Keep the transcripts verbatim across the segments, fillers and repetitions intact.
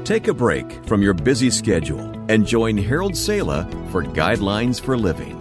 Take a break from your busy schedule and join Harold Sala for Guidelines for Living.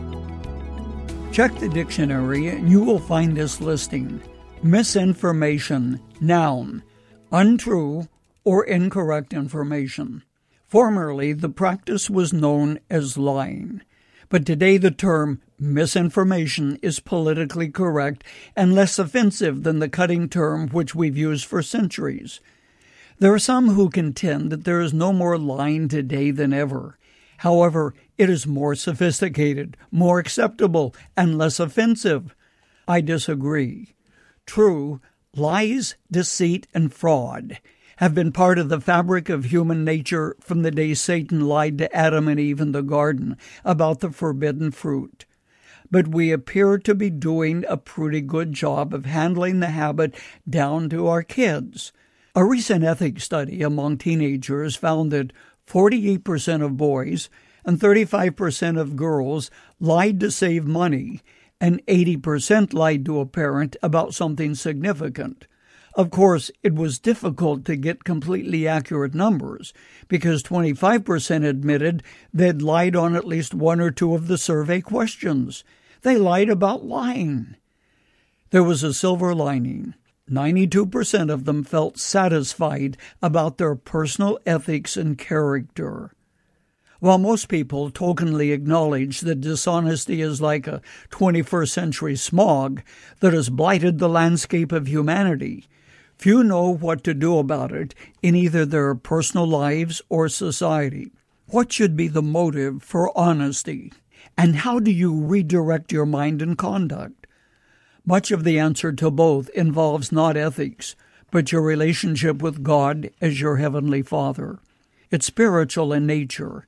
Check the dictionary and you will find this listing. Misinformation, noun, untrue or incorrect information. Formerly, the practice was known as lying, but today the term misinformation is politically correct and less offensive than the cutting term which we've used for centuries. There are some who contend that there is no more lying today than ever. However, it is more sophisticated, more acceptable, and less offensive. I disagree. True, lies, deceit, and fraud have been part of the fabric of human nature from the day Satan lied to Adam and Eve in the garden about the forbidden fruit. But we appear to be doing a pretty good job of handling the habit down to our kids. A recent ethics study among teenagers found that forty-eight percent of boys and thirty-five percent of girls lied to save money, and eighty percent lied to a parent about something significant. Of course, it was difficult to get completely accurate numbers because twenty-five percent admitted they'd lied on at least one or two of the survey questions. They lied about lying. There was a silver lining. ninety-two percent of them felt satisfied about their personal ethics and character. While most people tokenly acknowledge that dishonesty is like a twenty-first century smog that has blighted the landscape of humanity, few know what to do about it in either their personal lives or society. What should be the motive for honesty? And how do you redirect your mind and conduct? Much of the answer to both involves not ethics, but your relationship with God as your Heavenly Father. It's spiritual in nature.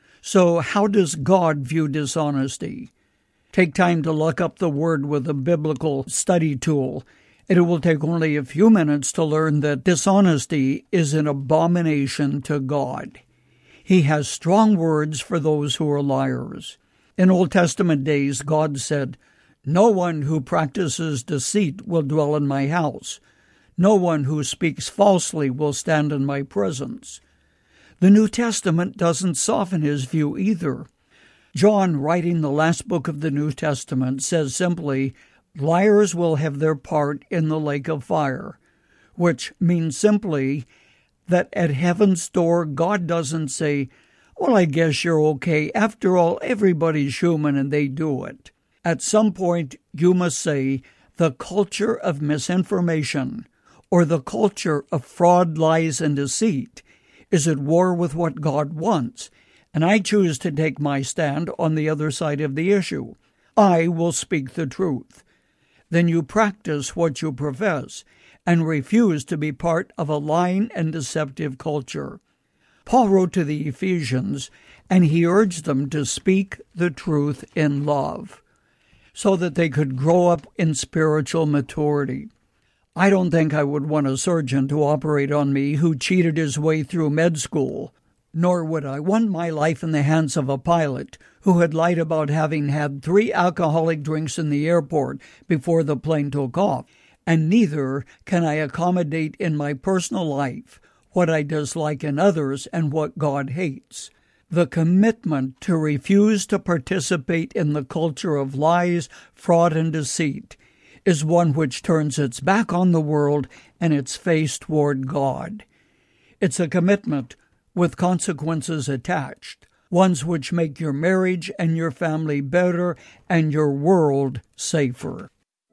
So how does God view dishonesty? Take time to look up the word with a biblical study tool. It will take only a few minutes to learn that dishonesty is an abomination to God. He has strong words for those who are liars. In Old Testament days, God said, "No one who practices deceit will dwell in my house. No one who speaks falsely will stand in my presence." The New Testament doesn't soften his view either. John, writing the last book of the New Testament, says simply, "Liars will have their part in the lake of fire," which means simply that at heaven's door, God doesn't say, "Well, I guess you're okay. After all, everybody's human and they do it." At some point, you must say, the culture of misinformation, or the culture of fraud, lies, and deceit, is at war with what God wants, and I choose to take my stand on the other side of the issue. I will speak the truth. Then you practice what you profess, and refuse to be part of a lying and deceptive culture. Paul wrote to the Ephesians, and he urged them to speak the truth in love, so that they could grow up in spiritual maturity. I don't think I would want a surgeon to operate on me who cheated his way through med school, nor would I want my life in the hands of a pilot who had lied about having had three alcoholic drinks in the airport before the plane took off, and neither can I accommodate in my personal life what I dislike in others and what God hates. The commitment to refuse to participate in the culture of lies, fraud, and deceit is one which turns its back on the world and its face toward God. It's a commitment with consequences attached, ones which make your marriage and your family better and your world safer.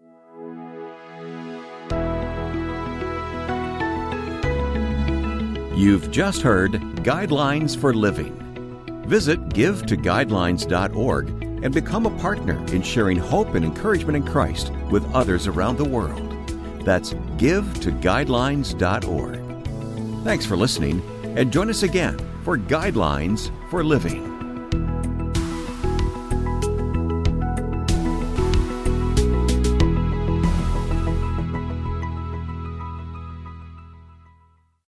You've just heard Guidelines for Living. Visit give to guidelines dot org and become a partner in sharing hope and encouragement in Christ with others around the world. That's give to guidelines dot org. Thanks for listening, and join us again for Guidelines for Living.